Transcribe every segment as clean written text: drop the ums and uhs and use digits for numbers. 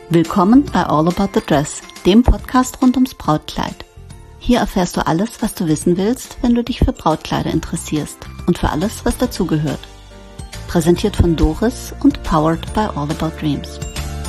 Willkommen bei All About the Dress, dem Podcast rund ums Brautkleid. Hier erfährst du alles, was du wissen willst, wenn du dich für Brautkleider interessierst und für alles, was dazugehört. Präsentiert von Doris und powered by All About Dreams.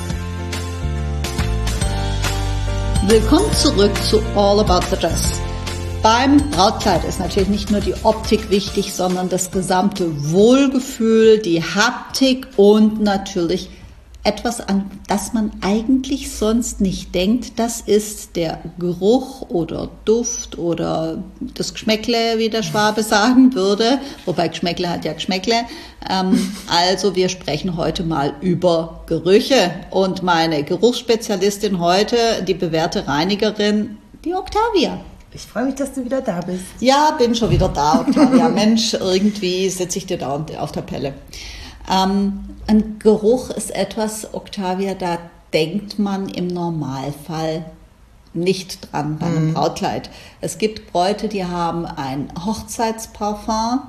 Willkommen zurück zu All About the Dress. Beim Brautkleid ist natürlich nicht nur die Optik wichtig, sondern das gesamte Wohlgefühl, die Haptik und natürlich etwas, an das man eigentlich sonst nicht denkt. Das ist der Geruch oder Duft oder das Geschmäckle, wie der Schwabe sagen würde. Wobei Geschmäckle hat ja Geschmäckle. Also wir sprechen heute mal über Gerüche. Und meine Geruchsspezialistin heute, die bewährte Reinigerin, die Octavia. Ich freue mich, dass du wieder da bist. Ja, bin schon wieder da, Octavia. Mensch, irgendwie sitze ich dir da auf der Pelle. Ein Geruch ist etwas, Octavia, da denkt man im Normalfall nicht dran bei einem Brautkleid. Es gibt Bräute, die haben ein Hochzeitsparfum.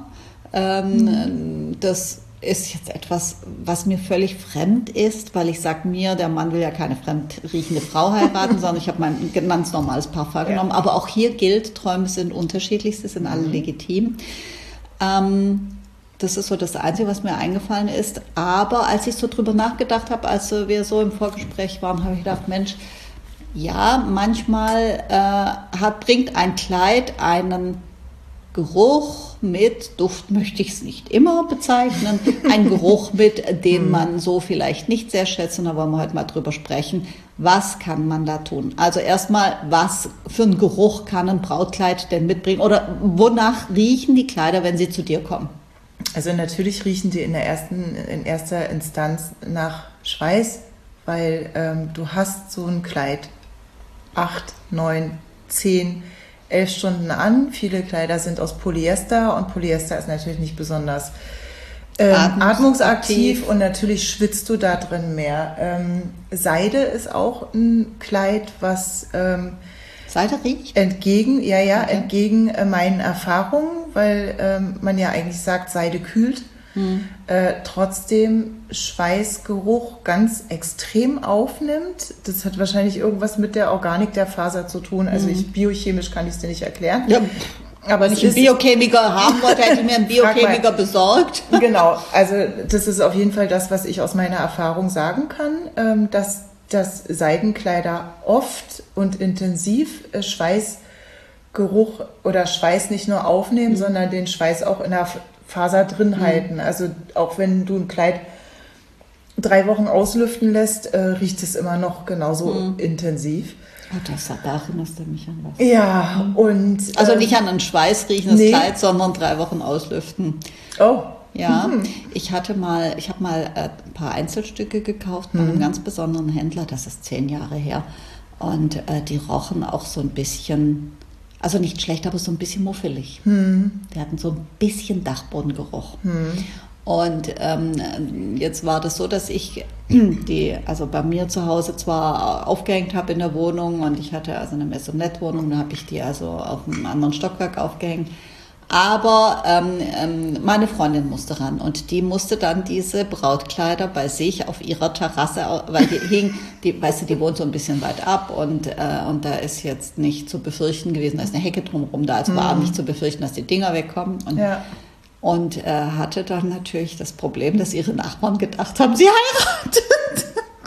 Das ist jetzt etwas, was mir völlig fremd ist, weil ich sage mir, der Mann will ja keine fremd riechende Frau heiraten, sondern ich habe mein ganz normales Parfum genommen. Aber auch hier gilt, Träume sind unterschiedlich, sie sind alle legitim. Das ist so das Einzige, was mir eingefallen ist. Aber als ich so drüber nachgedacht habe, als wir so im Vorgespräch waren, habe ich gedacht, Mensch, ja, manchmal bringt ein Kleid einen Geruch mit, Duft möchte ich es nicht immer bezeichnen, ein Geruch mit, den man so vielleicht nicht sehr schätzt. Und da wollen wir heute mal drüber sprechen. Was kann man da tun? Also erstmal, was für einen Geruch kann ein Brautkleid denn mitbringen? Oder wonach riechen die Kleider, wenn sie zu dir kommen? Also natürlich riechen die in erster Instanz nach Schweiß, weil du hast so ein Kleid 8, 9, 10, 11 Stunden an. Viele Kleider sind aus Polyester und Polyester ist natürlich nicht besonders atmungsaktiv und natürlich schwitzt du da drin mehr. Seide ist auch ein Kleid, was Seide riecht? Entgegen meinen Erfahrungen, weil man ja eigentlich sagt, Seide kühlt, trotzdem Schweißgeruch ganz extrem aufnimmt. Das hat wahrscheinlich irgendwas mit der Organik der Faser zu tun. Also biochemisch kann ich es dir nicht erklären. Ja. Aber wenn ich einen Biochemiker haben wollte, hätte ich mir einen Biochemiker besorgt. Genau, also das ist auf jeden Fall das, was ich aus meiner Erfahrung sagen kann, dass Seidenkleider oft und intensiv Schweißgeruch oder Schweiß nicht nur aufnehmen, sondern den Schweiß auch in der Faser drin halten. Also auch wenn du ein Kleid 3 Wochen auslüften lässt, riecht es immer noch genauso intensiv. Oh, da erinnerst du mich an was. Ja, und... Also nicht an ein schweißriechendes Kleid, sondern 3 Wochen auslüften. Oh. Ja, ich habe mal ein paar Einzelstücke gekauft bei einem ganz besonderen Händler, das ist 10 Jahre her. Und die rochen auch so ein bisschen, also nicht schlecht, aber so ein bisschen muffelig. Die hatten so ein bisschen Dachbodengeruch. Und jetzt war das so, dass ich also bei mir zu Hause zwar aufgehängt habe in der Wohnung und ich hatte also eine Maisonette-Wohnung, da habe ich die also auf einem anderen Stockwerk aufgehängt. Aber meine Freundin musste ran und die musste dann diese Brautkleider bei sich auf ihrer Terrasse, weil die wohnt so ein bisschen weit ab und da ist jetzt nicht zu befürchten gewesen, da ist eine Hecke drumherum da, also war nicht zu befürchten, dass die Dinger wegkommen. Und hatte dann natürlich das Problem, dass ihre Nachbarn gedacht haben, sie heiratet.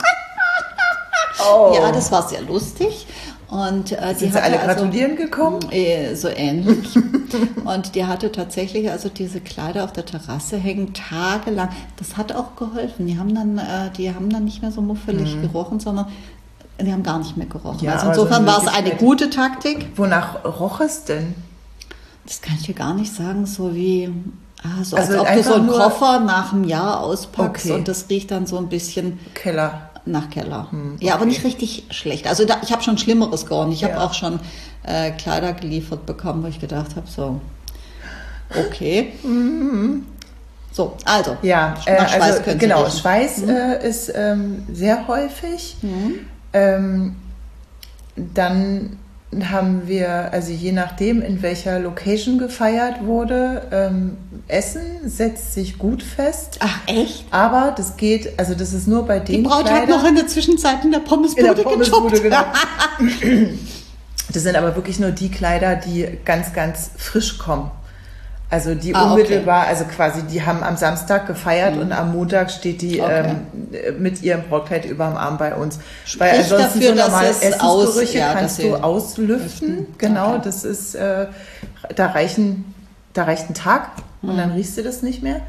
Oh. Ja, das war sehr lustig. Und sind sie alle gratulieren gekommen? So ähnlich. Und die hatte tatsächlich also diese Kleider auf der Terrasse hängen, tagelang. Das hat auch geholfen. Die haben dann nicht mehr so muffelig gerochen, sondern die haben gar nicht mehr gerochen. Ja, also insofern war es eine gute Taktik. Wonach roch es denn? Das kann ich dir gar nicht sagen, so wie... als Also ob du so einen Koffer nach einem Jahr auspackst und das riecht dann so ein bisschen... Keller. Nach Keller. Okay. Ja, aber nicht richtig schlecht. Also ich habe schon Schlimmeres gerochen. Ich habe auch schon Kleider geliefert bekommen, wo ich gedacht habe, so, okay. So, also. Ja, nach Schweiß also genau, Schweiß ist sehr häufig. Dann haben wir, also je nachdem, in welcher Location gefeiert wurde, Essen setzt sich gut fest. Ach, echt? Aber das geht, also das ist nur bei den Die Braut hat noch in der Zwischenzeit in der Pommesbude gejobbt. Genau. Das sind aber wirklich nur die Kleider, die ganz, ganz frisch kommen. Also die unmittelbar, also quasi, die haben am Samstag gefeiert und am Montag steht die mit ihrem Brautkleid überm Arm bei uns. Weil ansonsten dafür, so normale dass es Essensgerüche dass kannst du auslüften. Genau, das ist, da reicht ein Tag und dann riechst du das nicht mehr.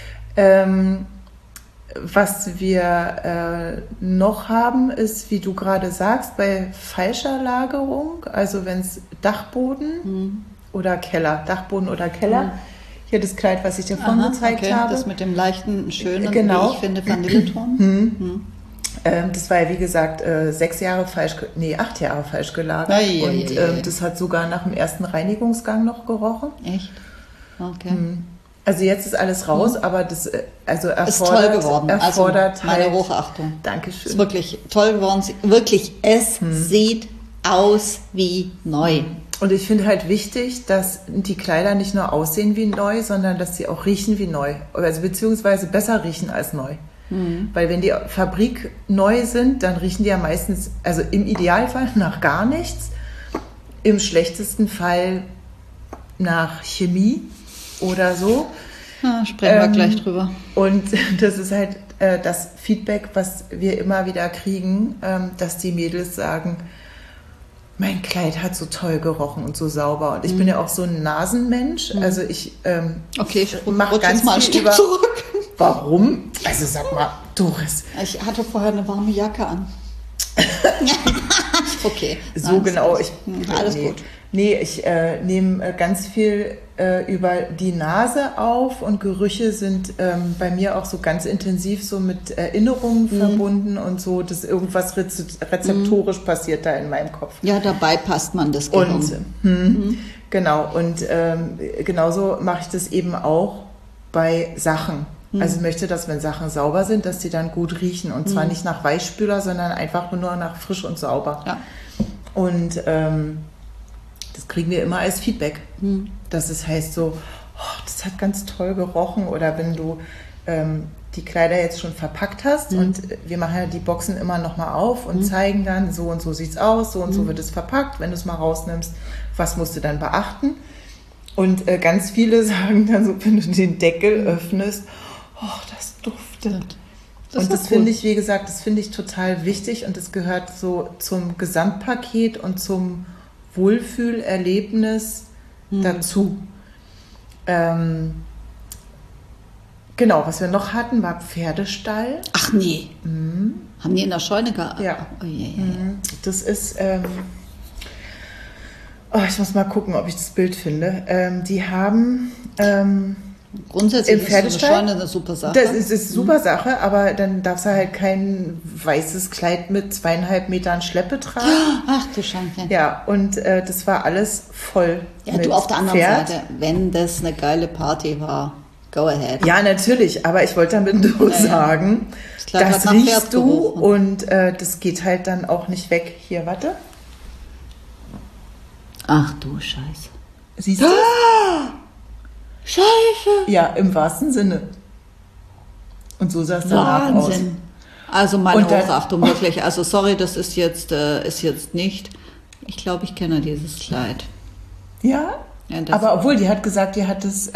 Was wir noch haben, ist, wie du gerade sagst, bei falscher Lagerung, also wenn es Dachboden oder Keller, Dachboden oder Keller. Hier das Kleid, was ich dir vorhin gezeigt habe. Das mit dem leichten, schönen, genau. wie ich finde, Vanilleton. Das war ja, wie gesagt, 8 Jahre falsch gelagert. Das hat sogar nach dem ersten Reinigungsgang noch gerochen. Echt? Okay. Also jetzt ist alles raus, aber das also ist toll geworden. Erfordert meine halt, Hochachtung. Dankeschön. Ist wirklich toll geworden. Wirklich, es sieht aus wie neu. Und ich finde halt wichtig, dass die Kleider nicht nur aussehen wie neu, sondern dass sie auch riechen wie neu. Also beziehungsweise besser riechen als neu. Weil wenn die Fabrik neu sind, dann riechen die ja meistens, also im Idealfall nach gar nichts, im schlechtesten Fall nach Chemie oder so. Ja, sprechen wir gleich drüber. Und das ist halt das Feedback, was wir immer wieder kriegen, dass die Mädels sagen, mein Kleid hat so toll gerochen und so sauber. Und ich bin ja auch so ein Nasenmensch. Also ich mache ganz mal viel über... zurück. Warum? Also sag mal, Doris. Ich hatte vorher eine warme Jacke an. Okay. So Nein, genau. Alles gut. Nee, ich nehme ganz viel über die Nase auf und Gerüche sind bei mir auch so ganz intensiv so mit Erinnerungen verbunden und so, dass irgendwas rezeptorisch passiert da in meinem Kopf. Ja, dabei passt man das Gehirn. Und genau, und genauso mache ich das eben auch bei Sachen. Also ich möchte, dass wenn Sachen sauber sind, dass die dann gut riechen und zwar nicht nach Weichspüler, sondern einfach nur nach frisch und sauber. Ja. Und das kriegen wir immer als Feedback. Dass es heißt so, oh, das hat ganz toll gerochen. Oder wenn du die Kleider jetzt schon verpackt hast und wir machen ja die Boxen immer nochmal auf und zeigen dann, so und so sieht's aus, so und so wird es verpackt. Wenn du es mal rausnimmst, was musst du dann beachten? Und ganz viele sagen dann so, wenn du den Deckel öffnest, oh, das duftet. Und das finde ich, wie gesagt, das finde ich total wichtig und das gehört so zum Gesamtpaket und zum Wohlfühlerlebnis dazu. Genau, was wir noch hatten, war Pferdestall. Ach nee. Haben die in der Scheune gearbeitet? Ja. Oh, je. Das ist, ich muss mal gucken, ob ich das Bild finde. Die haben... Grundsätzlich im Pferdestall, ist eine Scheune eine super Sache. Das ist eine super Sache, aber dann darfst du halt kein weißes Kleid mit 2,5 Metern Schleppe tragen. Ach du Schande. Ja, und das war alles voll. Ja, du auf der anderen Seite, wenn das eine geile Party war, go ahead. Ja, natürlich, aber ich wollte damit nur sagen, das riechst du und das geht halt dann auch nicht weg. Hier, warte. Ach du Scheiße. Siehst du das? Scheiße. Ja, im wahrsten Sinne. Und so sah es danach aus. Wahnsinn. Also meine Hochachtung, wirklich. Also sorry, das ist jetzt nicht. Ich glaube, ich kenne dieses Kleid. Ja? Aber obwohl, die hat gesagt, die hat das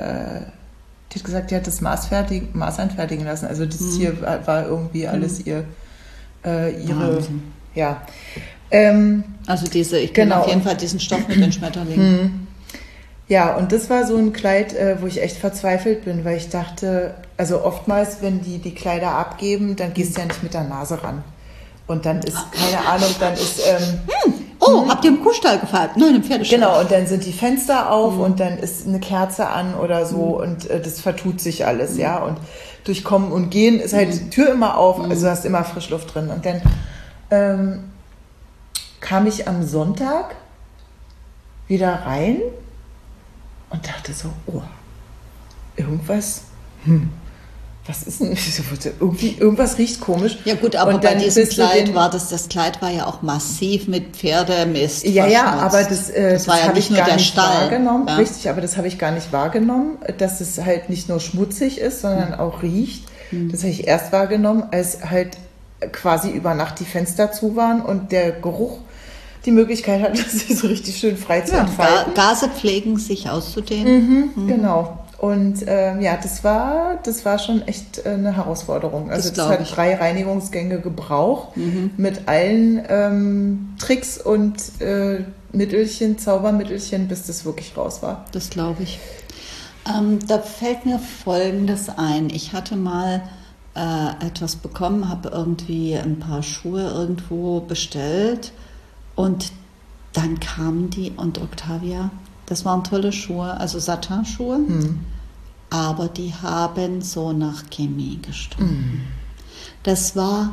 Maß anfertigen lassen. Also das hier war irgendwie alles ihre... Wahnsinn. Ja. Also ich kenne auf jeden Fall diesen Stoff mit den Schmetterlingen. Ja, und das war so ein Kleid, wo ich echt verzweifelt bin, weil ich dachte, also oftmals, wenn die Kleider abgeben, dann gehst du ja nicht mit der Nase ran. Und dann ist, keine Ahnung, dann ist... habt ihr im Kuhstall gefeiert? Nein, im Pferdestall. Genau, und dann sind die Fenster auf und dann ist eine Kerze an oder so und das vertut sich alles, ja. Und durch Kommen und Gehen ist halt die Tür immer auf, also hast immer Frischluft drin. Und dann kam ich am Sonntag wieder rein und dachte so, oh, irgendwas was ist denn, irgendwie, irgendwas riecht komisch. Ja gut, aber und bei diesem Kleid war das Kleid war ja auch massiv mit Pferdemist Ja, aber das war ja habe nicht ich nur gar der nicht Stall. wahrgenommen. Ja. Richtig, aber das habe ich gar nicht wahrgenommen, dass es halt nicht nur schmutzig ist, sondern auch riecht. Das habe ich erst wahrgenommen, als halt quasi über Nacht die Fenster zu waren und der Geruch die Möglichkeit hat, sich so richtig schön frei zu entfalten. Gase pflegen, sich auszudehnen. Genau. Und das war schon echt eine Herausforderung. Also es hat 3 Reinigungsgänge gebraucht mit allen Tricks und Mittelchen, Zaubermittelchen, bis das wirklich raus war. Das glaube ich. Da fällt mir Folgendes ein. Ich hatte mal etwas bekommen, habe irgendwie ein paar Schuhe irgendwo bestellt und dann kamen die und Octavia, das waren tolle Schuhe, also Satin-Schuhe. Aber die haben so nach Chemie gestunken. Das war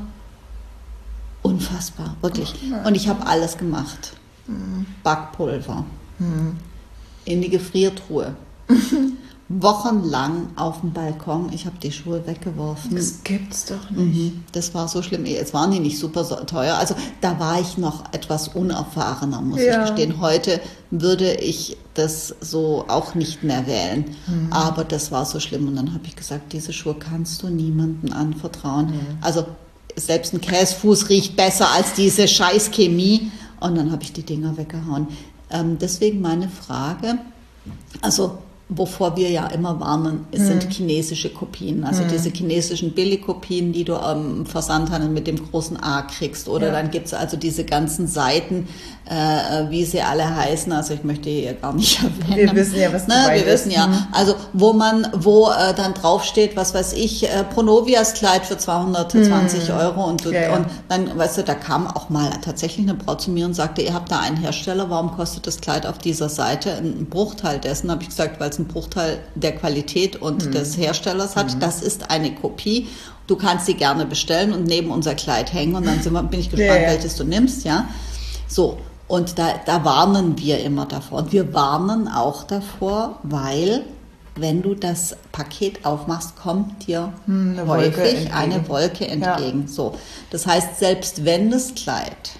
unfassbar, wirklich. Und ich habe alles gemacht. Backpulver. In die Gefriertruhe. Wochenlang auf dem Balkon. Ich habe die Schuhe weggeworfen. Das gibt's doch nicht. Das war so schlimm. Jetzt waren die nicht super teuer. Also da war ich noch etwas unerfahrener, muss ich gestehen. Heute würde ich das so auch nicht mehr wählen. Aber das war so schlimm. Und dann habe ich gesagt, diese Schuhe kannst du niemandem anvertrauen. Also selbst ein Käsefuß riecht besser als diese Scheißchemie. Und dann habe ich die Dinger weggehauen. Deswegen meine Frage, also wovor wir ja immer warnen, sind chinesische Kopien. Also diese chinesischen Billigkopien, die du am Versandhandel mit dem großen A kriegst. Oder dann gibt es also diese ganzen Seiten, wie sie alle heißen. Also ich möchte hier gar nicht erwähnen. Wir wissen ja, was du meinst. Wir wissen ja. Also wo dann draufsteht, was weiß ich, Pronovias Kleid für 220 Euro. Und dann, weißt du, da kam auch mal tatsächlich eine Braut zu mir und sagte, ihr habt da einen Hersteller, warum kostet das Kleid auf dieser Seite einen Bruchteil dessen? Habe ich gesagt, weil es einen Bruchteil der Qualität und des Herstellers hat. Das ist eine Kopie. Du kannst sie gerne bestellen und neben unser Kleid hängen und dann bin ich gespannt, welches du nimmst, ja. So, und da warnen wir immer davor. Und wir warnen auch davor, weil wenn du das Paket aufmachst, kommt dir häufig eine Wolke entgegen. Ja. So, das heißt, selbst wenn das Kleid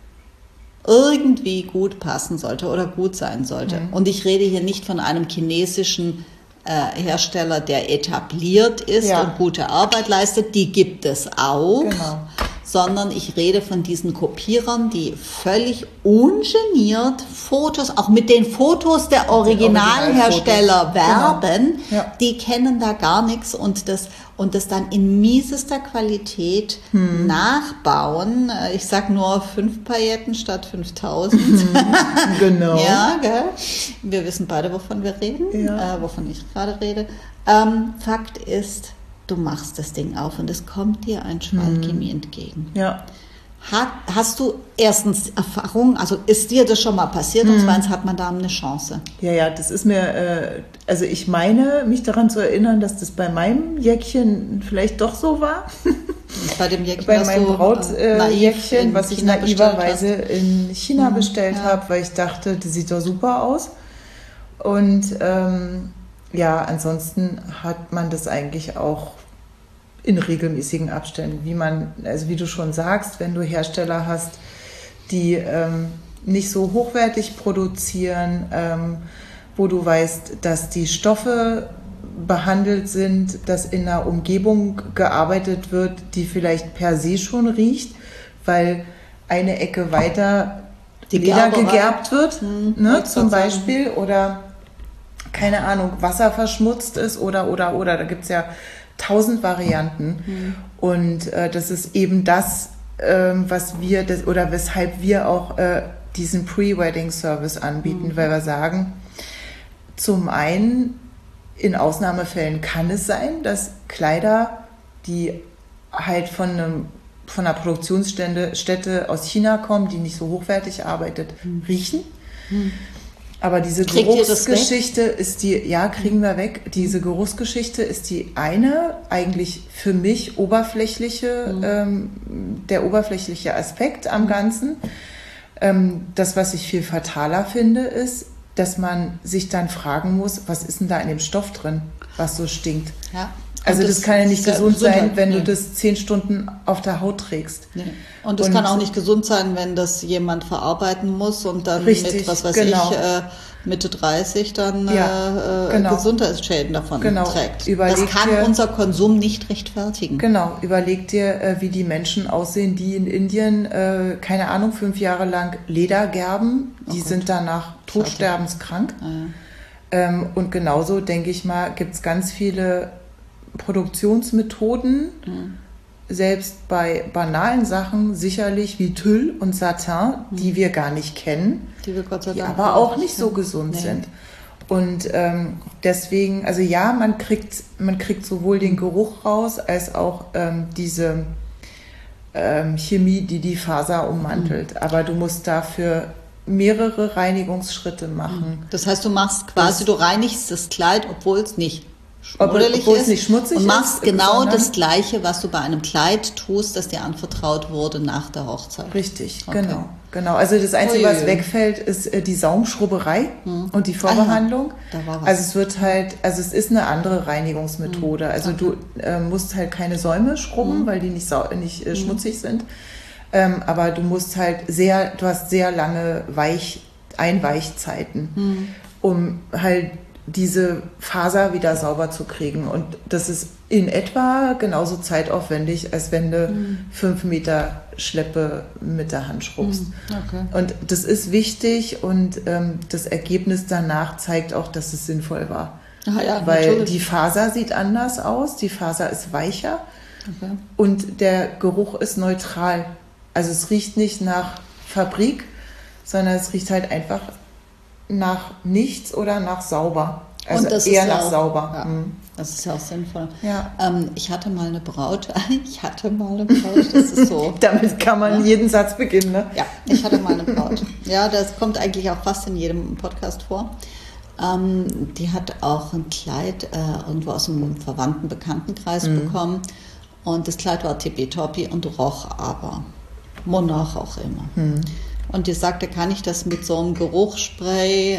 irgendwie gut passen sollte oder gut sein sollte. Und ich rede hier nicht von einem chinesischen Hersteller, der etabliert ist und gute Arbeit leistet, die gibt es auch, sondern ich rede von diesen Kopierern, die völlig ungeniert Fotos, auch mit den Fotos der Originalhersteller werben, die kennen da gar nichts und das dann in miesester Qualität nachbauen. Ich sag nur 5 Pailletten statt 5000. Genau. Ja, gell? Wir wissen beide, wovon wir reden, wovon ich gerade rede. Fakt ist, du machst das Ding auf und es kommt dir ein Schwall Chemie entgegen. Ja. Hast du erstens Erfahrung, also ist dir das schon mal passiert und zweitens hat man da eine Chance? Ja, das ist mir, also ich meine, mich daran zu erinnern, dass das bei meinem Jäckchen vielleicht doch so war. Bei dem Jäckchen, bei meinem Brautjäckchen, was ich naiverweise in China bestellt habe, weil ich dachte, das sieht doch super aus. Und ansonsten hat man das eigentlich auch in regelmäßigen Abständen, wie du schon sagst, wenn du Hersteller hast, die nicht so hochwertig produzieren, wo du weißt, dass die Stoffe behandelt sind, dass in einer Umgebung gearbeitet wird, die vielleicht per se schon riecht, weil eine Ecke weiter die Leder gegerbt wird, zum Beispiel, oder keine Ahnung, Wasser verschmutzt ist oder, da gibt es ja 1000 Varianten. Und das ist eben das, weshalb wir auch diesen Pre-Wedding-Service anbieten, weil wir sagen, zum einen, in Ausnahmefällen kann es sein, dass Kleider, die halt von einer Produktionsstätte aus China kommen, die nicht so hochwertig arbeitet, riechen. Aber diese Geruchsgeschichte ist kriegen wir weg. Diese Geruchsgeschichte ist die eine, eigentlich für mich der oberflächliche Aspekt am Ganzen. Das, was ich viel fataler finde, ist, dass man sich dann fragen muss, was ist denn da in dem Stoff drin, was so stinkt? Ja. Also das kann ja nicht gesund sein, wenn du das 10 Stunden auf der Haut trägst. Nee. Und es kann auch nicht gesund sein, wenn das jemand verarbeiten muss und dann richtig, mit, was weiß genau. ich, Mitte 30 dann Gesundheitsschäden davon trägt. Das kann unser Konsum nicht rechtfertigen. Genau, überleg dir, wie die Menschen aussehen, die in Indien, keine Ahnung, 5 Jahre lang Leder gerben. Die sind danach todsterbenskrank. Und genauso, denke ich mal, gibt es ganz viele Produktionsmethoden, selbst bei banalen Sachen sicherlich wie Tüll und Satin, die wir gar nicht kennen, die wir Gott sei Dank aber auch nicht so gesund sind. Und deswegen, also ja, man kriegt sowohl den Geruch raus, als auch diese Chemie, die Faser ummantelt. Aber du musst dafür mehrere Reinigungsschritte machen. Das heißt, du machst quasi, du reinigst das Kleid, obwohl es nicht schmuddelig ist, nicht schmutzig und machst ist, genau das Gleiche, was du bei einem Kleid tust, das dir anvertraut wurde nach der Hochzeit. Richtig, genau. Also das Einzige, was wegfällt, ist die Saumschrubberei und die Vorbehandlung. Da war was. Also es ist eine andere Reinigungsmethode. Also du musst halt keine Säume schrubben, weil die nicht schmutzig sind. Aber du musst halt du hast sehr lange Einweichzeiten, um halt diese Faser wieder sauber zu kriegen. Und das ist in etwa genauso zeitaufwendig, als wenn du 5 Meter Schleppe mit der Hand schrubbst. Okay. Und das ist wichtig und das Ergebnis danach zeigt auch, dass es sinnvoll war. Weil natürlich. Die Faser sieht anders aus, die Faser ist weicher und der Geruch ist neutral. Also es riecht nicht nach Fabrik, sondern es riecht halt einfach nach nichts oder nach sauber. Also eher nach sauber. Ja, das ist ja auch sinnvoll. Ja. Ich hatte mal eine Braut. Das ist so. Damit kann man jeden Satz beginnen, ne? Ja, ich hatte mal eine Braut. Ja, das kommt eigentlich auch fast in jedem Podcast vor. Die hat auch ein Kleid irgendwo aus einem verwandten Bekanntenkreis bekommen. Und das Kleid war tippitoppi und roch aber. Wonach auch immer. Und die sagte, kann ich das mit so einem Geruchsspray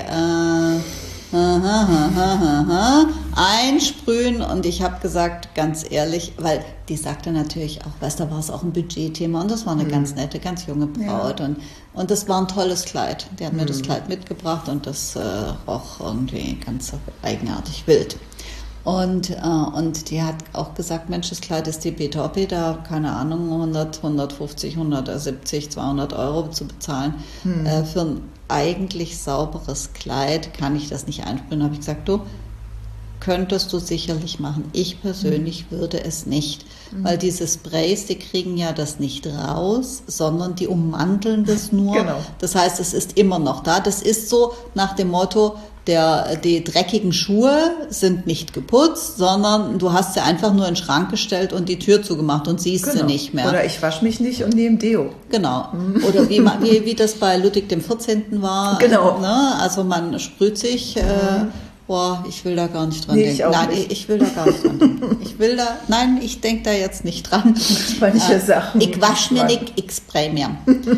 einsprühen? Und ich habe gesagt, ganz ehrlich, weil die sagte natürlich auch, weißt du, da war es auch ein Budgetthema und das war eine ganz nette, ganz junge Braut. Ja. Und das war ein tolles Kleid. Die hat mir das Kleid mitgebracht und das roch irgendwie ganz eigenartig wild. Und die hat auch gesagt, Mensch, das Kleid ist tippitoppi, da, keine Ahnung, 100, 150, 170, 200 Euro zu bezahlen. Für ein eigentlich sauberes Kleid kann ich das nicht einsprühen. Da habe ich gesagt, du, könntest du sicherlich machen. Ich persönlich würde es nicht, weil diese Sprays, die kriegen ja das nicht raus, sondern die ummanteln das nur. Genau. Das heißt, es ist immer noch da. Das ist so nach dem Motto, die dreckigen Schuhe sind nicht geputzt, sondern du hast sie einfach nur in den Schrank gestellt und die Tür zugemacht und siehst sie nicht mehr. Oder ich wasche mich nicht und nehme Deo. Genau. Oder wie das bei Ludwig dem 14. war. Genau. Ne? Also man sprüht sich, ich will da gar nicht dran denken. Ich will da gar nicht dran denken. Ich denke da jetzt nicht dran. Manche Sachen. Ich wasche mir nicht, ich spray mir.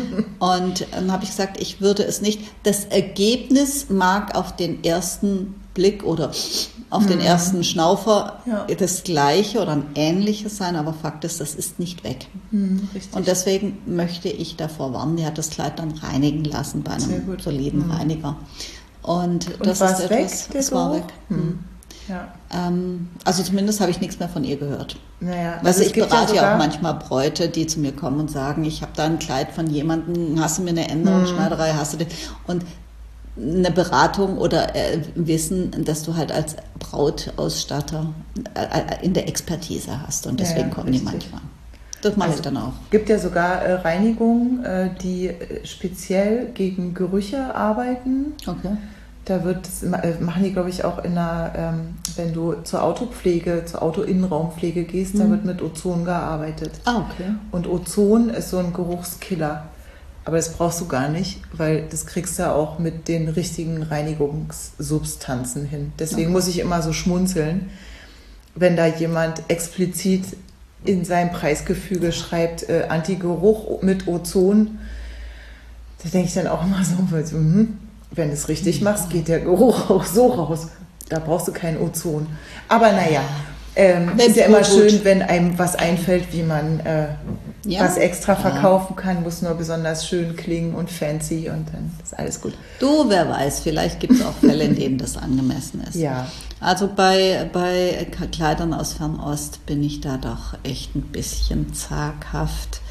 Und dann habe ich gesagt, ich würde es nicht. Das Ergebnis mag auf den ersten Blick oder auf den ersten Schnaufer das Gleiche oder ein Ähnliches sein, aber Fakt ist, das ist nicht weg. Richtig. Und deswegen möchte ich davor warnen. Die hat das Kleid dann reinigen lassen bei einem soliden Reiniger. Und das ist etwas, es war weg. Ja. Also zumindest habe ich nichts mehr von ihr gehört. Naja, also ich berate ja auch manchmal Bräute, die zu mir kommen und sagen, ich habe da ein Kleid von jemandem, hast du mir eine Änderungsschneiderei, hast du den? Und eine Beratung oder Wissen, dass du halt als Brautausstatter in der Expertise hast und deswegen kommen die manchmal. Das mache ich dann auch. Es gibt ja sogar Reinigungen, die speziell gegen Gerüche arbeiten. Okay. Da machen die, glaube ich, auch wenn du zur Autopflege, zur Autoinnenraumpflege gehst, da wird mit Ozon gearbeitet. Okay. Und Ozon ist so ein Geruchskiller. Aber das brauchst du gar nicht, weil das kriegst du auch mit den richtigen Reinigungssubstanzen hin. Deswegen muss ich immer so schmunzeln, wenn da jemand explizit in seinem Preisgefüge schreibt, Anti-Geruch mit Ozon. Da denke ich dann auch immer so, wenn du es richtig machst, geht der Geruch auch so raus. Da brauchst du kein Ozon. Aber naja, ist ja immer schön, wenn einem was einfällt, wie man was extra verkaufen kann, muss nur besonders schön klingen und fancy und dann ist alles gut. Du, wer weiß, vielleicht gibt es auch Fälle, in denen das angemessen ist. Ja. Also bei Kleidern aus Fernost bin ich da doch echt ein bisschen zaghaft.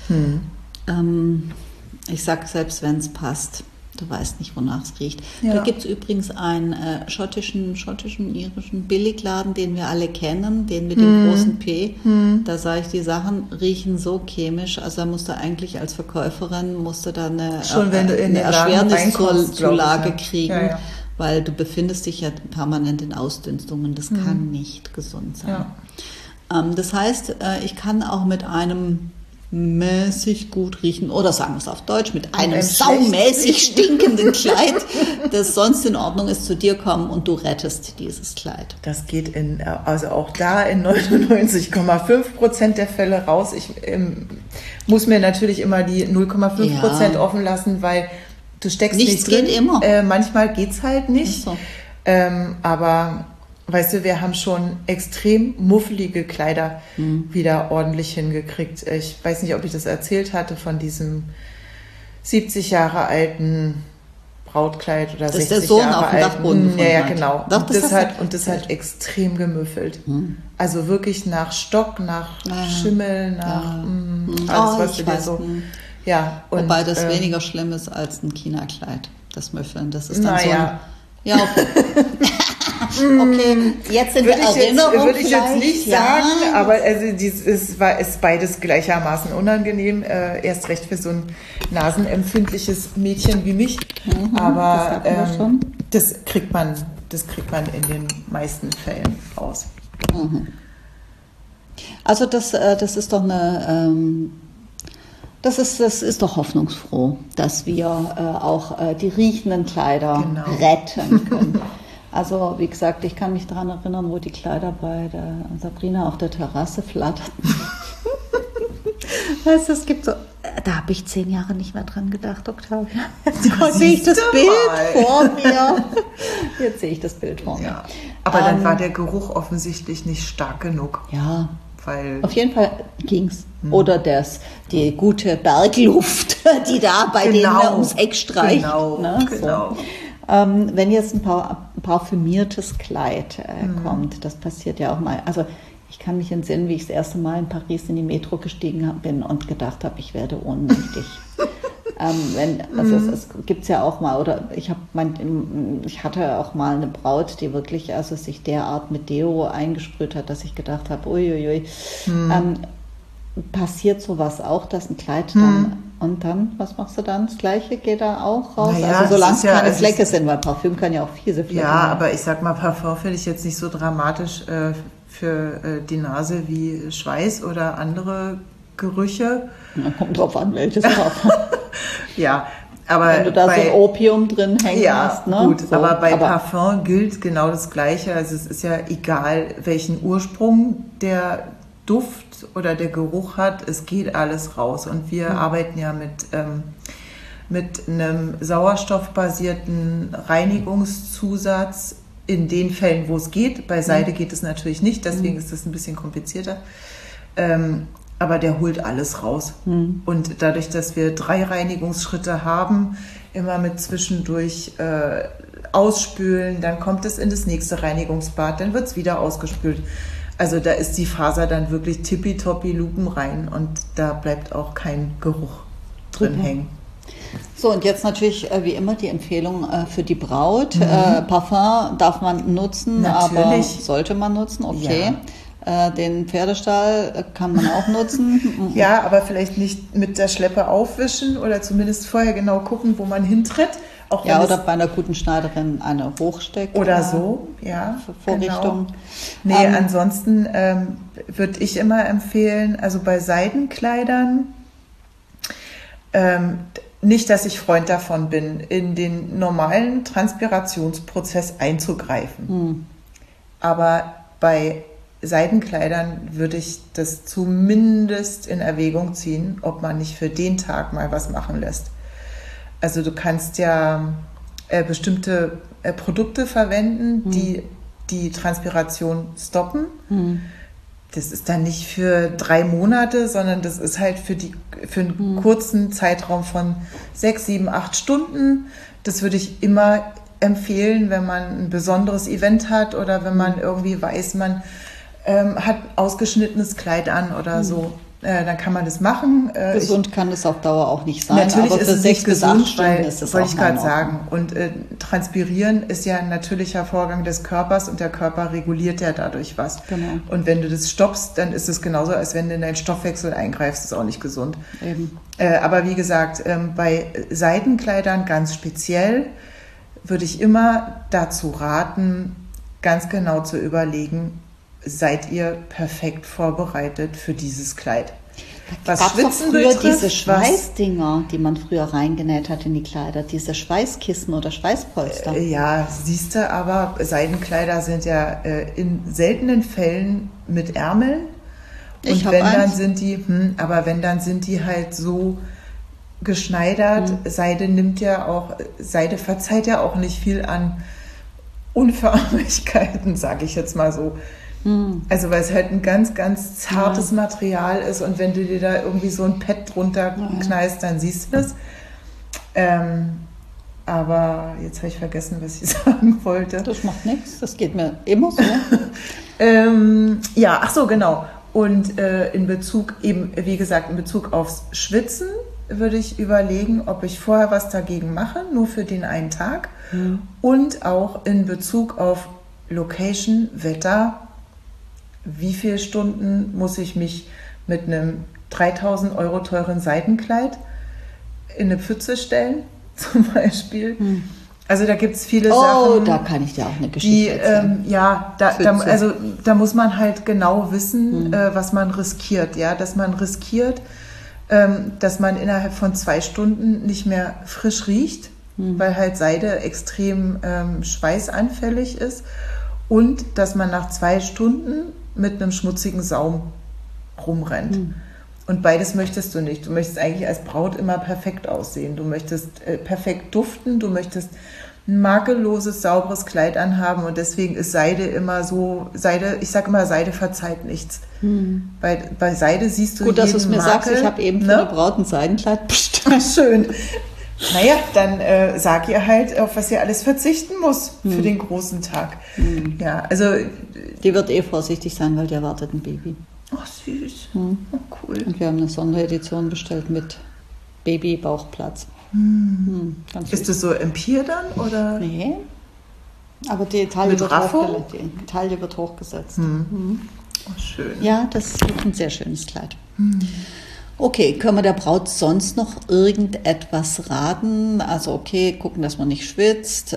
Ich sag, selbst wenn es passt, du weißt nicht, wonach es riecht. Ja. Da gibt es übrigens einen schottischen, irischen Billigladen, den wir alle kennen, den mit dem großen P. Da sage ich, die Sachen riechen so chemisch, also da musst du eigentlich als Verkäuferin eine Erschwerniszulage kriegen, weil du befindest dich ja permanent in Ausdünstungen. Das kann nicht gesund sein. Ja. Das heißt, ich kann auch mit einem mäßig gut riechen, oder sagen wir es auf Deutsch, mit einem saumäßig stinkenden Kleid, das sonst in Ordnung ist, zu dir kommen und du rettest dieses Kleid. Das geht also auch da in 99,5% der Fälle raus. Ich muss mir natürlich immer die 0,5% offen lassen, weil du steckst nichts nicht drin. Geht immer. Manchmal geht's halt nicht. So. Aber weißt du, wir haben schon extrem muffelige Kleider wieder ordentlich hingekriegt. Ich weiß nicht, ob ich das erzählt hatte von diesem 70 Jahre alten Brautkleid oder 60 Jahre alten. Das ist der Sohn auf dem Dachboden gefunden hat. Ja, genau. Doch, das hat extrem gemüffelt. Also wirklich nach Stock, nach Schimmel, nach alles, was du dir so... Ja, und, wobei das weniger schlimm ist als ein China-Kleid, das Müffeln. Das ist dann so ein... Ja, okay. Okay, jetzt sind wir Erinnerungen. Würde ich jetzt nicht sagen, aber also ist beides gleichermaßen unangenehm. Erst recht für so ein nasenempfindliches Mädchen wie mich. Aber das kriegt man in den meisten Fällen raus. Also das ist doch eine... Das ist doch hoffnungsfroh, dass wir auch die riechenden Kleider retten können. Also wie gesagt, ich kann mich daran erinnern, wo die Kleider bei der Sabrina auf der Terrasse flatterten. Weißt du, es gibt so, da habe ich 10 Jahre nicht mehr dran gedacht, Octavia. Jetzt sehe ich das Bild vor mir. Jetzt sehe ich das Bild vor mir. Aber dann war der Geruch offensichtlich nicht stark genug. Ja. Auf jeden Fall ging's. Oder die gute Bergluft, die da bei denen ums Eck streicht. Genau. Wenn jetzt ein parfümiertes Kleid kommt, das passiert ja auch mal. Also ich kann mich entsinnen, wie ich das erste Mal in Paris in die Metro gestiegen bin und gedacht habe, ich werde ohnmächtig. Es gibt es ja auch mal, oder ich hatte auch mal eine Braut, die wirklich sich derart mit Deo eingesprüht hat, dass ich gedacht habe, uiuiui. Passiert sowas auch, dass ein Kleid und dann, was machst du dann? Das Gleiche geht da auch raus? Naja, also solange es keine Flecke sind, weil Parfüm kann ja auch fiese Flecke haben. Ja, aber ich sag mal, Parfüm finde ich jetzt nicht so dramatisch für die Nase wie Schweiß oder andere Gerüche. Na, kommt drauf an, welches Parfüm. Ja, aber wenn du da so ein Opium drin hängen hast. Ne? Gut, so, aber bei Parfüm gilt genau das Gleiche. Also es ist ja egal, welchen Ursprung der Duft oder der Geruch hat, es geht alles raus. Und wir arbeiten ja mit einem sauerstoffbasierten Reinigungszusatz in den Fällen, wo es geht. Bei Seide geht es natürlich nicht, deswegen ist das ein bisschen komplizierter. Aber der holt alles raus. Und dadurch, dass wir 3 Reinigungsschritte haben, immer mit zwischendurch ausspülen, dann kommt es in das nächste Reinigungsbad, dann wird es wieder ausgespült. Also da ist die Faser dann wirklich tippitoppi lupenrein und da bleibt auch kein Geruch drin hängen. So, und jetzt natürlich wie immer die Empfehlung für die Braut. Parfum darf man nutzen, natürlich. Aber sollte man nutzen, okay. Ja. Den Pferdestall kann man auch nutzen. Ja, aber vielleicht nicht mit der Schleppe aufwischen oder zumindest vorher genau gucken, wo man hintritt. Auch ja, oder bei einer guten Schneiderin eine Hochsteck. Oder so, ja. Vorrichtung. Genau. Nee, ansonsten würde ich immer empfehlen, also bei Seidenkleidern, nicht, dass ich Freund davon bin, in den normalen Transpirationsprozess einzugreifen. Aber bei Seidenkleidern würde ich das zumindest in Erwägung ziehen, ob man nicht für den Tag mal was machen lässt. Also du kannst ja bestimmte Produkte verwenden, die die Transpiration stoppen. das ist dann nicht für 3 Monate, sondern das ist halt für einen kurzen Zeitraum von 6, 7, 8 Stunden. Das würde ich immer empfehlen, wenn man ein besonderes Event hat oder wenn man irgendwie weiß, man hat ausgeschnittenes Kleid an oder so. Dann kann man das machen. Gesund kann es auf Dauer auch nicht sein. Natürlich aber ist für es 6 nicht bis 8 gesund, Stunden weil, ist es wollte auch ich mal in gerade sagen. Und Transpirieren ist ja ein natürlicher Vorgang des Körpers und der Körper reguliert ja dadurch was. Genau. Und wenn du das stoppst, dann ist es genauso, als wenn du in deinen Stoffwechsel eingreifst. Das ist auch nicht gesund. Eben. Aber wie gesagt, bei Seidenkleidern ganz speziell würde ich immer dazu raten, ganz genau zu überlegen, seid ihr perfekt vorbereitet für dieses Kleid. Was Schwitzen betrifft, diese Schweißdinger, die man früher reingenäht hat in die Kleider, diese Schweißkissen oder Schweißpolster. Ja, siehst du, aber Seidenkleider sind ja in seltenen Fällen mit Ärmeln. Und dann sind die, wenn dann sind die halt so geschneidert. Seide verzeiht ja auch nicht viel an Unförmlichkeiten, sage ich jetzt mal so. Also weil es halt ein ganz, ganz zartes Material ist und wenn du dir da irgendwie so ein Pad drunter knallst, dann siehst du das. Aber jetzt habe ich vergessen, was ich sagen wollte. Das macht nichts, das geht mir immer so. Ja, ach so, genau. Und in Bezug aufs Schwitzen würde ich überlegen, ob ich vorher was dagegen mache, nur für den einen Tag. Und auch in Bezug auf Location, Wetter, wie viele Stunden muss ich mich mit einem 3.000 € teuren Seidenkleid in eine Pfütze stellen, zum Beispiel. Also da gibt es viele Sachen. Oh, da kann ich dir auch eine Geschichte erzählen. Da muss man halt genau wissen, was man riskiert. Ja? Dass man riskiert, dass man innerhalb von 2 Stunden nicht mehr frisch riecht, weil halt Seide extrem schweißanfällig ist. Und dass man nach 2 Stunden mit einem schmutzigen Saum rumrennt. Und beides möchtest du nicht. Du möchtest eigentlich als Braut immer perfekt aussehen. Du möchtest perfekt duften, du möchtest ein makelloses, sauberes Kleid anhaben. Und deswegen ist Seide immer so, ich sage immer, Seide verzeiht nichts. Bei Seide siehst du gut, jeden dass du es mir Makel, sagst, ich habe eben für eine Braut ein Seidenkleid bestellt. Schön. Naja, dann sag ihr halt, auf was ihr alles verzichten muss für den großen Tag. Ja, also die wird vorsichtig sein, weil die erwartet ein Baby. Ach, süß. Oh, cool. Und wir haben eine Sonderedition bestellt mit Baby-Bauchplatz. Ist das so Empire dann, oder? Nee, aber die Taille wird hochgesetzt. Oh, schön. Ja, das ist ein sehr schönes Kleid. Okay, können wir der Braut sonst noch irgendetwas raten? Also okay, gucken, dass man nicht schwitzt,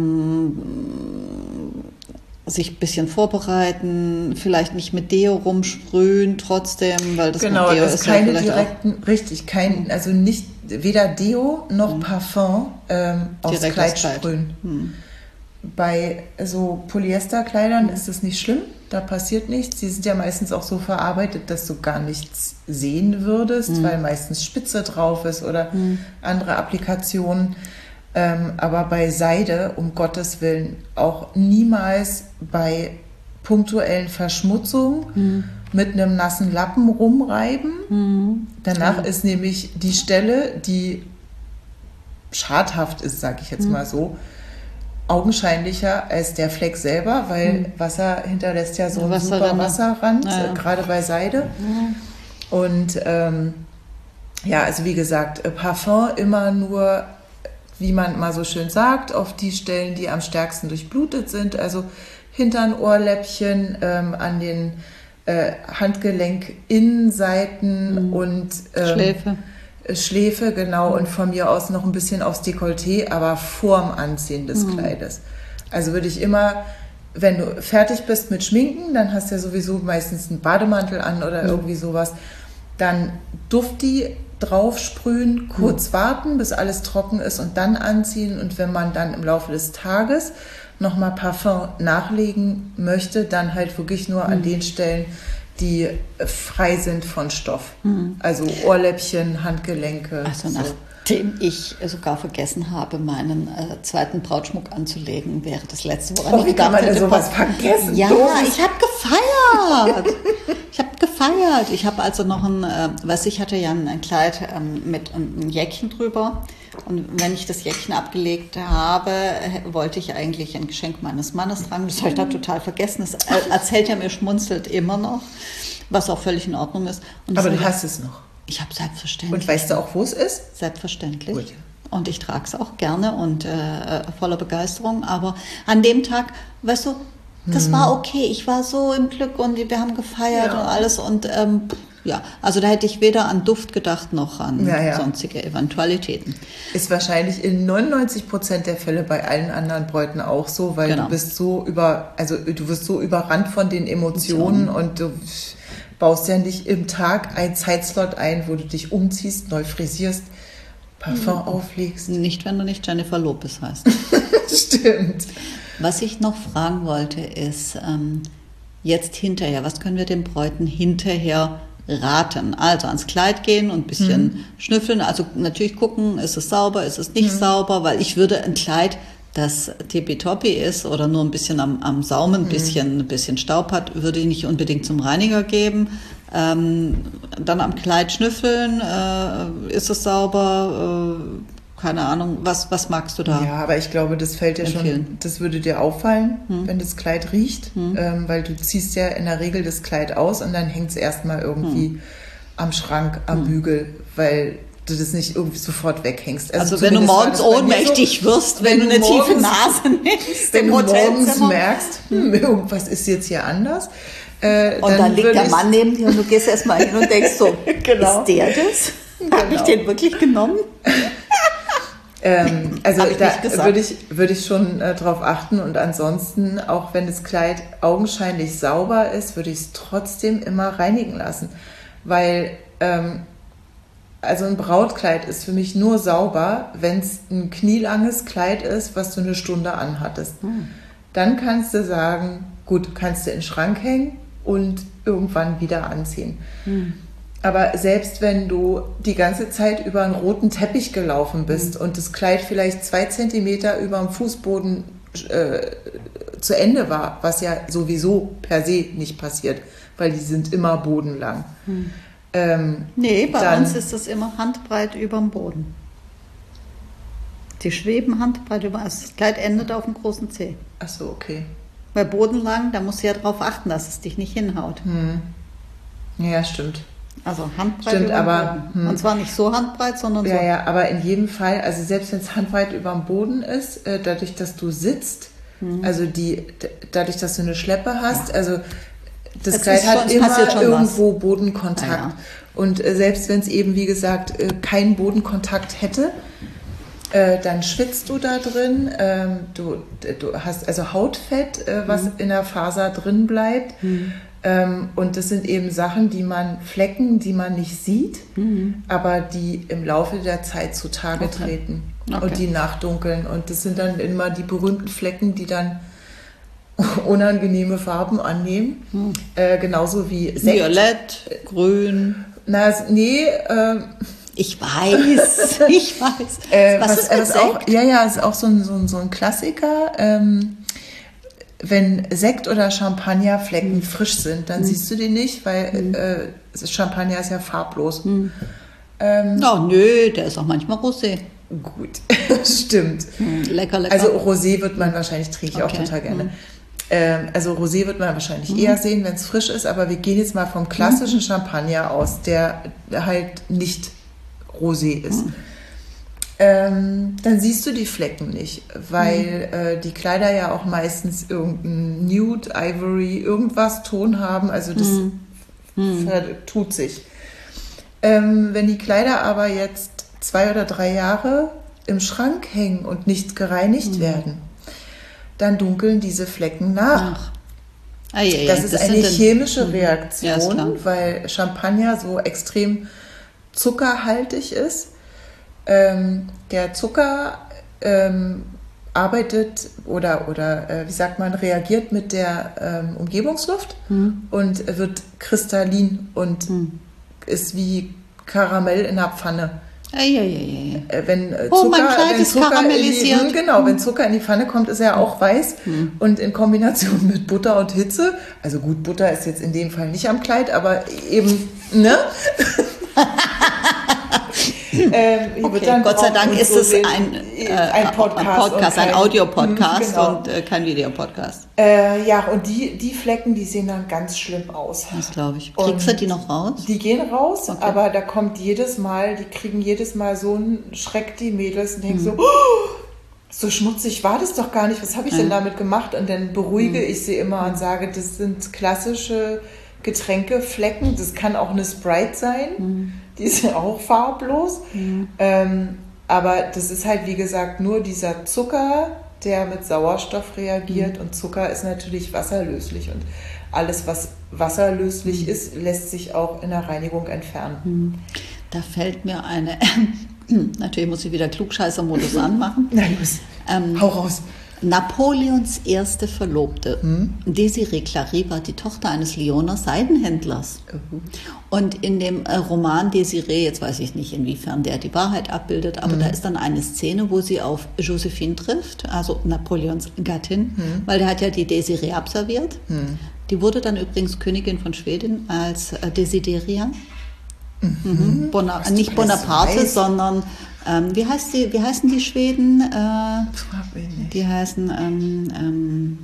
sich ein bisschen vorbereiten, vielleicht nicht mit Deo rumsprühen trotzdem, weil das genau, mit Deo das ist keine ja direkten, also nicht weder Deo noch Parfum aufs direkt Kleid sprühen. Bei so Polyesterkleidern ist das nicht schlimm, da passiert nichts. Die sind ja meistens auch so verarbeitet, dass du gar nichts sehen würdest, weil meistens Spitze drauf ist oder andere Applikationen. Aber bei Seide, um Gottes Willen, auch niemals bei punktuellen Verschmutzungen mit einem nassen Lappen rumreiben. Danach ist nämlich die Stelle, die schadhaft ist, sage ich jetzt mal so, augenscheinlicher als der Fleck selber, weil Wasser hinterlässt ja so einen super Wasserrand, gerade bei Seide. Und also wie gesagt, Parfum immer nur, wie man mal so schön sagt, auf die Stellen, die am stärksten durchblutet sind, also Hintern, Ohrläppchen, an den Handgelenk-Innenseiten und Schläfe, genau, und von mir aus noch ein bisschen aufs Dekolleté, aber vorm Anziehen des Kleides. Also würde ich immer, wenn du fertig bist mit Schminken, dann hast du ja sowieso meistens einen Bademantel an oder irgendwie sowas, dann Dufti drauf sprühen, kurz warten, bis alles trocken ist und dann anziehen. Und wenn man dann im Laufe des Tages nochmal Parfum nachlegen möchte, dann halt wirklich nur an den Stellen, die frei sind von Stoff. Also Ohrläppchen, Handgelenke. Also dem ich sogar vergessen habe, meinen zweiten Brautschmuck anzulegen, wäre das letzte, woran ich Wie kann gedacht man denn hätte. sowas vergessen? Ja, Doofes. ich habe gefeiert. Ich habe also noch ich hatte ja ein Kleid mit einem Jäckchen drüber. Und wenn ich das Jäckchen abgelegt habe, wollte ich eigentlich ein Geschenk meines Mannes tragen. Das habe ich da total vergessen. Das erzählt er mir, schmunzelt immer noch, was auch völlig in Ordnung ist. Und Aber du hast es noch. Ich habe selbstverständlich. Und weißt du auch, wo es ist? Selbstverständlich. Gut. Und ich trage es auch gerne und voller Begeisterung. Aber an dem Tag, weißt du, das war okay. Ich war so im Glück und wir haben gefeiert und alles. Und also da hätte ich weder an Duft gedacht noch an sonstige Eventualitäten. Ist wahrscheinlich in 99% der Fälle bei allen anderen Bräuten auch so, weil du bist du wirst so überrannt von den Emotionen und du baust ja nicht im Tag einen Zeitslot ein, wo du dich umziehst, neu frisierst, Parfum auflegst. Nicht, wenn du nicht Jennifer Lopez heißt. Stimmt. Was ich noch fragen wollte ist, jetzt hinterher, was können wir den Bräuten hinterher raten? Also ans Kleid gehen und ein bisschen schnüffeln, also natürlich gucken, ist es sauber, ist es nicht sauber, weil ich würde ein Kleid, das tippitoppi ist oder nur ein bisschen am Saum, ein bisschen Staub hat, würde ich nicht unbedingt zum Reiniger geben. Dann am Kleid schnüffeln, ist es sauber, keine Ahnung, was magst du da? Ja, aber ich glaube, das fällt dir schon, das würde dir auffallen, wenn das Kleid riecht, weil du ziehst ja in der Regel das Kleid aus und dann hängt es erstmal irgendwie am Schrank, am Bügel, weil du das nicht irgendwie sofort weghängst. Also wenn du morgens ohnmächtig wirst, wenn du eine tiefe Nase nimmst, wenn du morgens merkst, irgendwas ist jetzt hier anders. Und dann liegt der Mann neben dir und du gehst erstmal hin und denkst so, ist der das? Habe ich den wirklich genommen? Also da würde ich schon drauf achten und ansonsten, auch wenn das Kleid augenscheinlich sauber ist, würde ich es trotzdem immer reinigen lassen, weil also ein Brautkleid ist für mich nur sauber, wenn es ein knielanges Kleid ist, was du eine Stunde anhattest. Dann kannst du sagen, gut, kannst du in den Schrank hängen und irgendwann wieder anziehen. Aber selbst wenn du die ganze Zeit über einen roten Teppich gelaufen bist und das Kleid vielleicht 2 Zentimeter über dem Fußboden zu Ende war, was ja sowieso per se nicht passiert, weil die sind immer bodenlang. Nee, bei uns ist das immer handbreit über dem Boden. Die schweben handbreit über, also das Kleid endet auf dem großen Zeh. Ach so, okay. Bei bodenlang, da musst du ja darauf achten, dass es dich nicht hinhaut. Ja, stimmt. Also handbreit über dem Boden. Und zwar nicht so handbreit, sondern so. Ja, aber in jedem Fall, also selbst wenn es handbreit über dem Boden ist, dadurch, dass du sitzt, also dadurch, dass du eine Schleppe hast, also das Kleid hat immer irgendwo Bodenkontakt. Ja. Und selbst wenn es eben, wie gesagt, keinen Bodenkontakt hätte, dann schwitzt du da drin. Du hast also Hautfett, was in der Faser drin bleibt. Und das sind eben Sachen, Flecken, die man nicht sieht, aber die im Laufe der Zeit zutage treten und die nachdunkeln. Und das sind dann immer die berühmten Flecken, die dann unangenehme Farben annehmen. Genauso wie Sekt. Violett, grün. Ich weiß. Was ist mit Sekt? Ist auch so ein Klassiker. Wenn Sekt oder Champagnerflecken frisch sind, dann siehst du die nicht, weil Champagner ist ja farblos. Der ist auch manchmal Rosé. Gut, stimmt. Lecker. Also Rosé wird man wahrscheinlich, trinke ich auch total gerne. Also Rosé wird man wahrscheinlich eher sehen, wenn es frisch ist, aber wir gehen jetzt mal vom klassischen Champagner aus, der halt nicht Rosé ist. Dann siehst du die Flecken nicht, weil die Kleider ja auch meistens irgendein Nude, Ivory, irgendwas Ton haben, also das vertut sich. Wenn die Kleider aber jetzt 2 oder 3 Jahre im Schrank hängen und nicht gereinigt werden, dann dunkeln diese Flecken nach. Das ist eine chemische Reaktion, weil Champagner so extrem zuckerhaltig ist. Der Zucker arbeitet oder reagiert mit der Umgebungsluft und wird kristallin und ist wie Karamell in der Pfanne. Wenn mein Kleid ist karamellisiert. Wenn Zucker in die Pfanne kommt, ist er auch weiß. Und in Kombination mit Butter und Hitze, also gut, Butter ist jetzt in dem Fall nicht am Kleid, aber eben, ne? Okay, Gott sei Dank ist es ein Podcast, ein Audio-Podcast und kein Videopodcast. Und die Flecken, die sehen dann ganz schlimm aus. Das glaube ich. Kriegst du die noch raus? Die gehen raus, aber da kommt die kriegen jedes Mal so einen Schreck, die Mädels, und denken so schmutzig war das doch gar nicht, was habe ich denn damit gemacht? Und dann beruhige ich sie immer und sage, das sind klassische Getränkeflecken, das kann auch eine Sprite sein, die ist ja auch farblos, aber das ist halt, wie gesagt, nur dieser Zucker, der mit Sauerstoff reagiert, und Zucker ist natürlich wasserlöslich, und alles, was wasserlöslich ist, lässt sich auch in der Reinigung entfernen. Da fällt mir natürlich muss ich wieder Klugscheißer-Modus anmachen. Na los, hau raus. Napoleons erste Verlobte, Desirée Clary, war die Tochter eines Lyoner Seidenhändlers. Und in dem Roman Desirée, jetzt weiß ich nicht, inwiefern der die Wahrheit abbildet, aber da ist dann eine Szene, wo sie auf Josephine trifft, also Napoleons Gattin, weil der hat ja die Desirée abserviert. Die wurde dann übrigens Königin von Schweden als Desideria. Nicht Bonaparte, sondern wie heißen die Schweden? Die heißen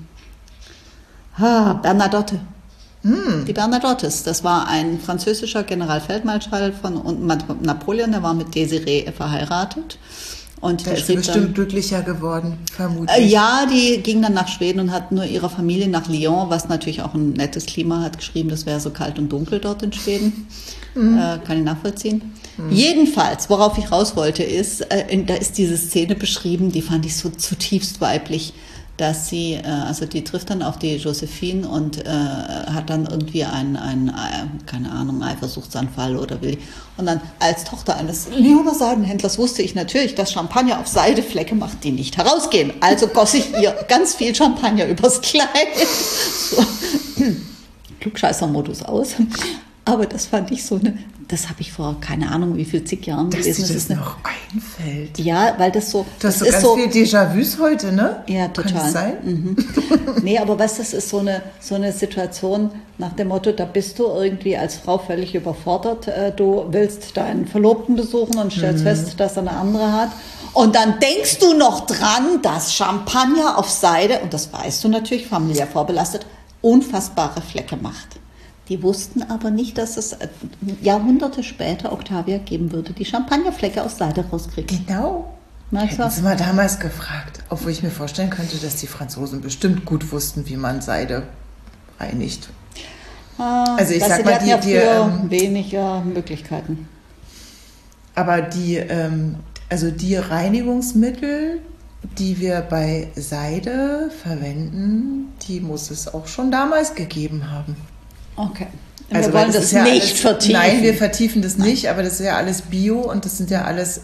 Bernadotte. Die Bernadottes, das war ein französischer Generalfeldmarschall von Napoleon, der war mit Desirée verheiratet. Und der ist bestimmt glücklicher geworden, vermutlich. Ja, die ging dann nach Schweden und hat nur ihrer Familie nach Lyon, was natürlich auch ein nettes Klima hat, geschrieben, das wäre so kalt und dunkel dort in Schweden. Kann ich nachvollziehen. Jedenfalls, worauf ich raus wollte, ist, da ist diese Szene beschrieben, die fand ich so zutiefst weiblich, dass sie, also die trifft dann auf die Josephine und hat dann irgendwie keine Ahnung, Eifersuchtsanfall oder will. Und dann als Tochter eines Lyoner Seidenhändlers wusste ich natürlich, dass Champagner auf Seideflecke macht, die nicht herausgehen. Also goss ich ihr ganz viel Champagner übers Kleid. So. Klugscheißer-Modus aus. Aber das fand ich das habe ich vor keine Ahnung wie viel zig Jahren gelesen. Dass dir das noch einfällt. Ja, weil das so... Das ist so ganz viel Déjà-vus heute, ne? Ja, total. Kann das sein? Nee, aber das ist so eine Situation nach dem Motto, da bist du irgendwie als Frau völlig überfordert. Du willst deinen Verlobten besuchen und stellst fest, dass er eine andere hat. Und dann denkst du noch dran, dass Champagner auf Seide, und das weißt du natürlich, familiär vorbelastet, unfassbare Flecke macht. Die wussten aber nicht, dass es Jahrhunderte später Octavia geben würde, die Champagnerflecke aus Seide rauskriegt. Genau. Hätten sie mal damals gefragt. Obwohl ich mir vorstellen könnte, dass die Franzosen bestimmt gut wussten, wie man Seide reinigt. Also ich sag mal, die weniger Möglichkeiten. Aber die Reinigungsmittel, die wir bei Seide verwenden, die muss es auch schon damals gegeben haben. Okay. Also wir wollen das nicht alles, vertiefen. Nein, wir vertiefen das nicht, aber das ist ja alles Bio und das sind ja alles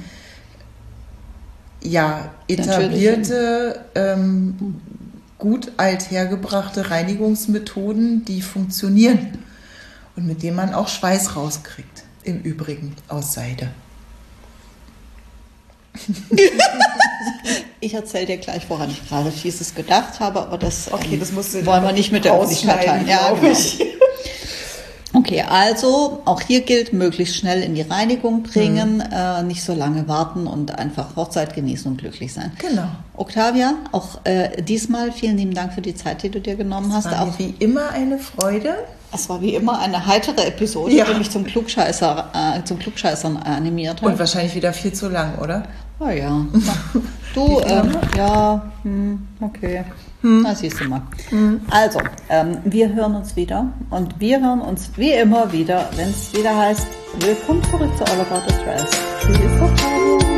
etablierte, gut althergebrachte Reinigungsmethoden, die funktionieren und mit denen man auch Schweiß rauskriegt. Im Übrigen aus Seide. Ich erzähle dir gleich, woran ich gerade Fieses gedacht habe, aber das musst du wollen wir nicht mit der Öffentlichkeit teilen. Ja, genau. Okay, also auch hier gilt, möglichst schnell in die Reinigung bringen, nicht so lange warten und einfach Hochzeit genießen und glücklich sein. Genau. Octavia, auch diesmal vielen lieben Dank für die Zeit, die du dir genommen hast. War wie immer eine Freude. Es war wie immer eine heitere Episode, die mich zum Klugscheißern animiert hat. Und wahrscheinlich wieder viel zu lang, oder? Oh ja. Du, okay. Na, siehst du mal. Also, wir hören uns wieder und wir hören uns wie immer wieder, wenn es wieder heißt, willkommen zurück zu All About the Dress. Tschüss, Octavia.